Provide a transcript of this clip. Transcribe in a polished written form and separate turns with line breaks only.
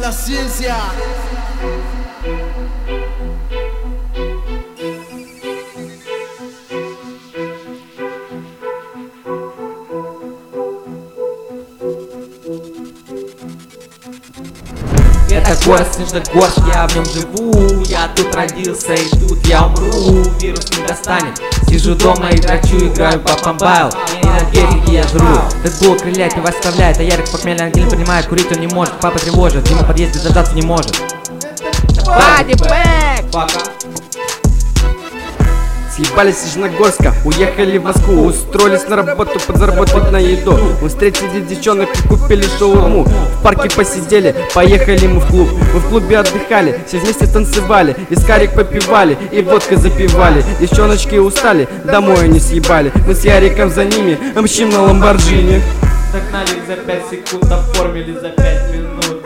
la ciencia.
Это город Снежногорск, я в нем живу. Я тут родился и тут я умру. Вирус не достанет. Сижу дома и драчу, играю в PUBG. И на береге я жру. Дэдбул крыляет и оставляет, а Ярик похмельный ангел принимает. Курить он не может, папа тревожит. Дима в подъезде зажаться не может. Бади бэк!
Съебались из Снежногорска, уехали в Москву, устроились на работу подзаработать на еду. Мы встретили девчонок и купили шаурму. В парке посидели, поехали мы в клуб. Мы в клубе отдыхали, все вместе танцевали, вискарик попивали и водкой запивали. Девчоночки устали, домой они съебали. Мы с Яриком за ними мчим на Ламборджини.
Догнали их за 5 секунд, оформили за 5 минут.